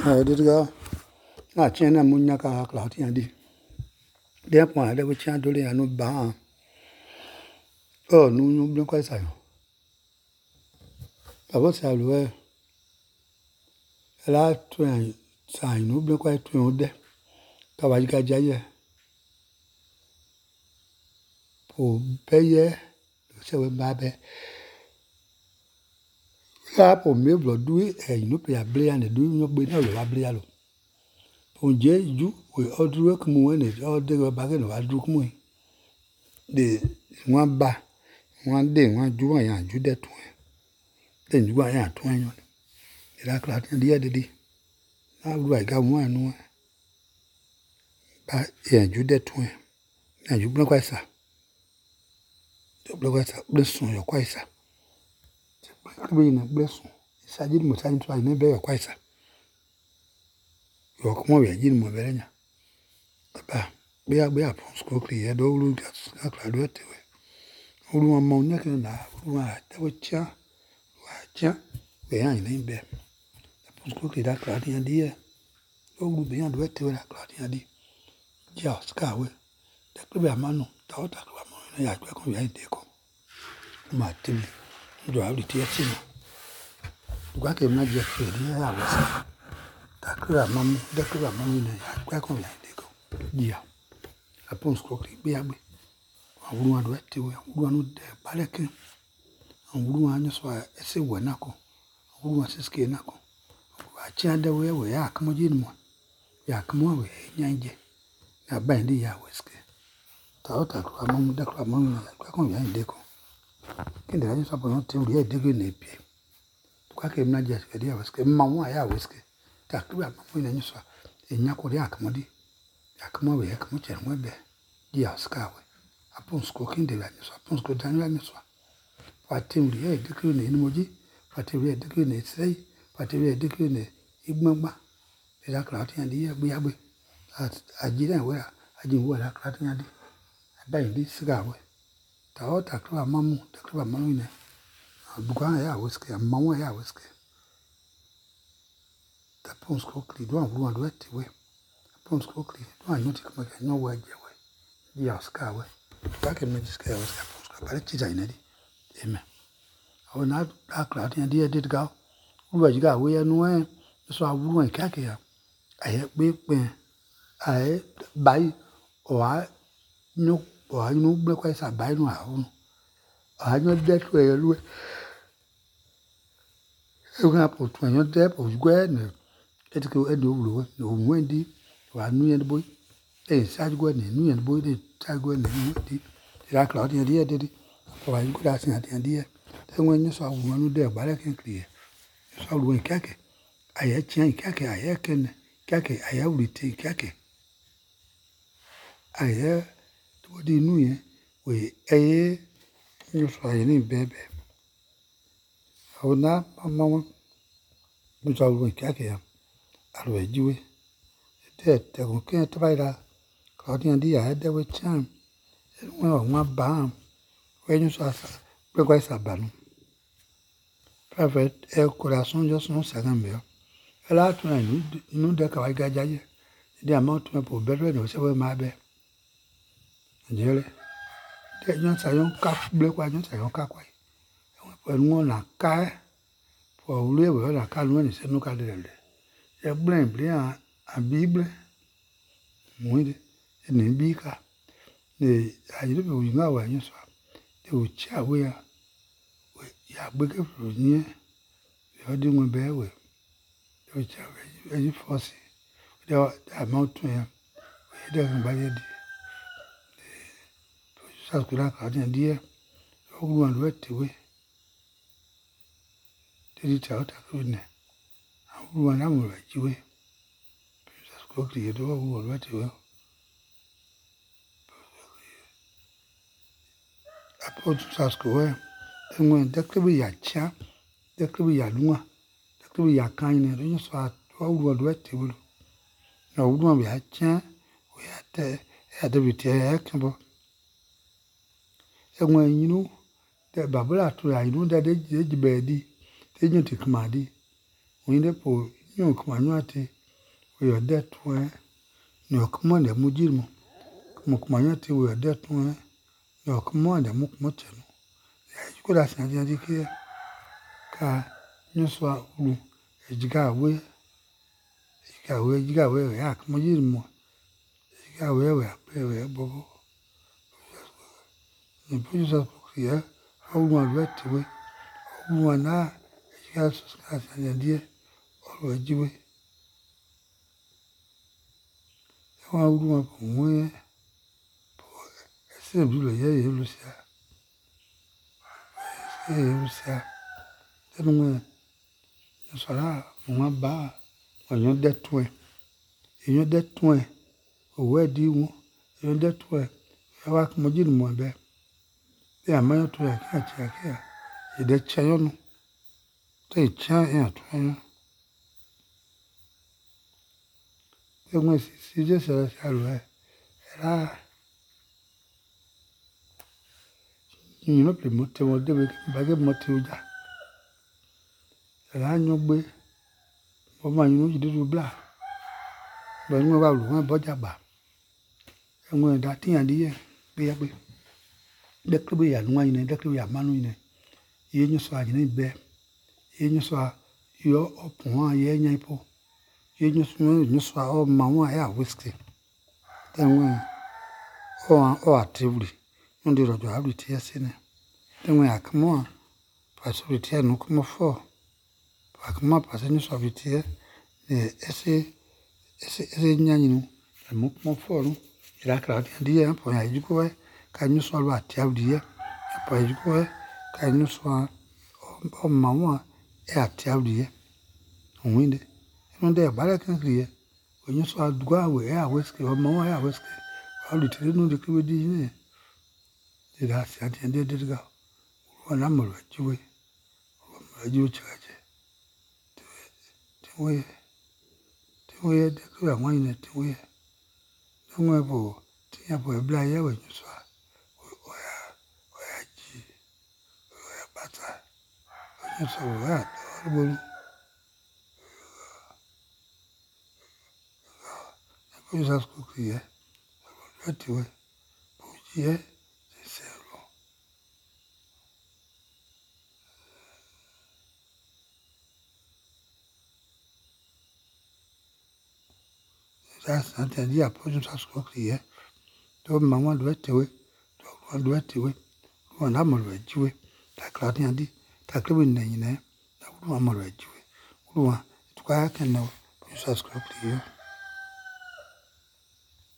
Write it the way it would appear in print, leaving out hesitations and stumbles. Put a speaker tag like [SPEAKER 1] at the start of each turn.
[SPEAKER 1] Did go. Not China Munaka clout yandi. Therefore, I never chant to no bar. Oh, no, no, quite so. I was a way. A lot to sign, no, quite to de. Kawaika Jaya. Oh, Baye, so babe. Apple milk do it, and you pay a blay and do no be no lablialo. Ponje, you will all do work more and it all day back in our drug moon. The one ba, one day, one do I and you that way. Then you are 20. It are cloud in the other day. Now do I got one. But yeah, you that way. And you block us. The blockers bless on your quaisa. Being a blessing. It's a little time to I never a quaisa. You are more a gin moverena. Be up on school clear, don't look at cloud away. Who are more neck and I, who are that chair, behind in bed. The post cookie that cloudy and dear. Oh, beyond wet to that cloudy and dear. Just scarway. That could be a man, thought that one, I got behind deco. My Timmy, you have the tears in. You got a magic trade here, I was. That could have mammy, that could have mammy, I got behind deco. Yeah. A post cookie, be a bit. I wouldn't wet to one the Palakin. And wouldn't just why I say we're knuckle. Who wants to scale knuckle? I chat the way we are, come again one. Ya come away, Yankee. Now bandy ya whiskey. Tauta among the clamon, like on behind deco. In the range of not till we are digging a pay. Quack him not just idea whiskey, mamma, ya whiskey. Tak to a mamma and you saw a knuckle yakmody. Yakmo, yakmuch and webber. Dear Scarway. Upon squawking the ranges, upon school down ranges. What Tim the air decree in emoji, what a real decree in say, what a real decree in Igmamba. The cloudy and the year be able. I didn't wear, I didn't wear a cloudy and I buy this cigar way. The hot a club mamma, the club mamma. A Bugaya whiskey, a mamma whiskey. The pons quickly don't want to wet away. A pons quickly don't want to make no way away. Yes, Carway. Back in Magic Scale was a pons, but it's in it. Amen. I will not black cloudy and dear did go. Who was you got way and way? So I wouldn't cack here. I have big pen. I buy or I know or I know black eyes I buy no own. I know that way. You can put when you're dead or square. Let's go and do no windy or I knew the boy. They side going and knew and boy did try going and windy. The cloudy idea did it. For I could ask at the idea. Then when you saw one there, but I can clear. You saw when khaki. I had changed khaki, I can khaki, I have retained khaki. I hear what the new year we a you try any baby. I would not, mamma, which I will khaki. I will do it. Dead, they will can't try that. Cloudy and dear, I had there with charm. Well, one balm. When you saw progress a balloon. Private El Corazon just no second bill. A lot of you know the Kawaga Jay. The amount of people better than so my bed. Jelly. The young Sayon cap black white and Sayon cackway. When one a car for live, I can't run it, no cardinal. A blame, a Bible. Windy in Bika. The I live with no one, you saw. They would chat where ya bigger from near. You're doing a bear way. They would chat very fussy. The amount to him. He doesn't buy it. South Korea, dear. All one wet away. Did it out a good name. I would one right away. Princess Cookly, you do all wet away. I put South Korea. And when that could be a chap, that could be a luma, that could be a kind and you saw all one wet away. No one we had chance. We had to retire. And when you know that Babula to I know that they beddy, they don't take my day. When they pull, you come on, we are dead to no command the mujirmo Mukmanyati we are dead to no command the Mukmocheno. You could ask Nadia here. Ka Nuswa Ulu, Jigawe, Jigawe, Yak Mujirmo, Jigawe, Pere Bobo. The producer here, how one read to it, one eye, you have an idea, always do it. One woman from where, I said, Lucia, Lucia, then when you saw one bar, when you're dead to it, and you're dead to it, where do you want? You're dead to it, I walk Mujirmo there. They are my to a catch here. The chayon, they chain at they must see just as I will. You know, the motor will do it by the motor. I know way, but my you do black. But no, I will want Bojaba. And when that thing and the year be a bit. The club we are wine and the club we are manuine. You saw in bear. You saw your up one year nipple. You saw all my air whiskey. Then when or actively, on the road, I will tears in it. Then when I come on, pass return no come for. I come up as any of it here. The essay Nyanino, and mock more for you. Like out the dear, for you go. Can you swallow a tail dear? For you go. Can you swallow oh mamma a tail dear? On wind. And there, but I can clear. When you swallow go away, air whiskey or more air whiskey. How did you know the crew did? Did I say and did it go? One number of you charge. To where the crew are winding to where. Don't ever think about a blind when you saw. Butter. You saw that horrible. The police cook here. Right away. Here, they say, that's not the idea. Police cook here. Don't mamma do it away. Don't do it away. One hammer red jewel. Like Latin, take the window in there. That would one more red jewel. One, it's quite I can know. Police cook here.